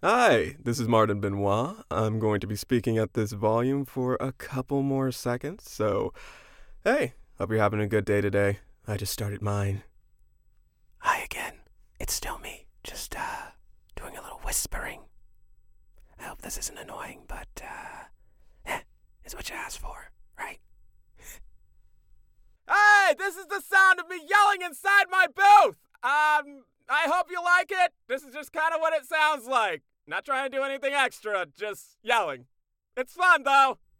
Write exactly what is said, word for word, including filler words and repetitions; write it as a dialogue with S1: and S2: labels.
S1: Hi, this is Martin Benoit. I'm going to be speaking at this volume for a couple more seconds, so hey, hope you're having a good day today. I just started mine. Hi again. It's still me, just uh doing a little whispering. I hope this isn't annoying, but uh eh, is what you asked for, right? Hey, this is the sound of me yelling inside my booth. Um, I hope you like it. This is just kind of what it sounds like. Not trying to do anything extra, just yelling. It's fun, though.